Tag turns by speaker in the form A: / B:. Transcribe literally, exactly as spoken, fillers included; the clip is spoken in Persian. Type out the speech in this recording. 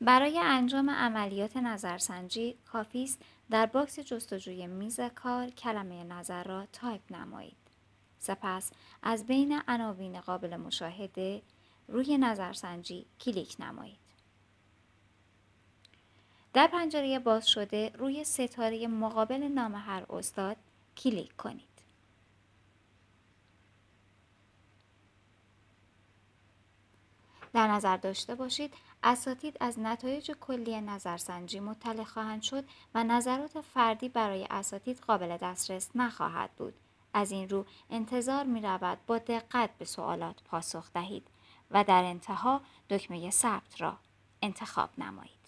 A: برای انجام عملیات نظرسنجی کافی است در باکس جستجوی میز کار کلمه نظر را تایپ نمایید. سپس از بین عناوین قابل مشاهده روی نظرسنجی کلیک نمایید. در پنجره باز شده روی ستاره مقابل نام هر استاد کلیک کنید. در نظر داشته باشید اساتید از نتایج کلی نظرسنجی مطلع خواهند شد و نظرات فردی برای اساتید قابل دسترس نخواهد بود. از این رو انتظار می رود با دقت به سوالات پاسخ دهید و در انتها دکمه ثبت را انتخاب نمایید.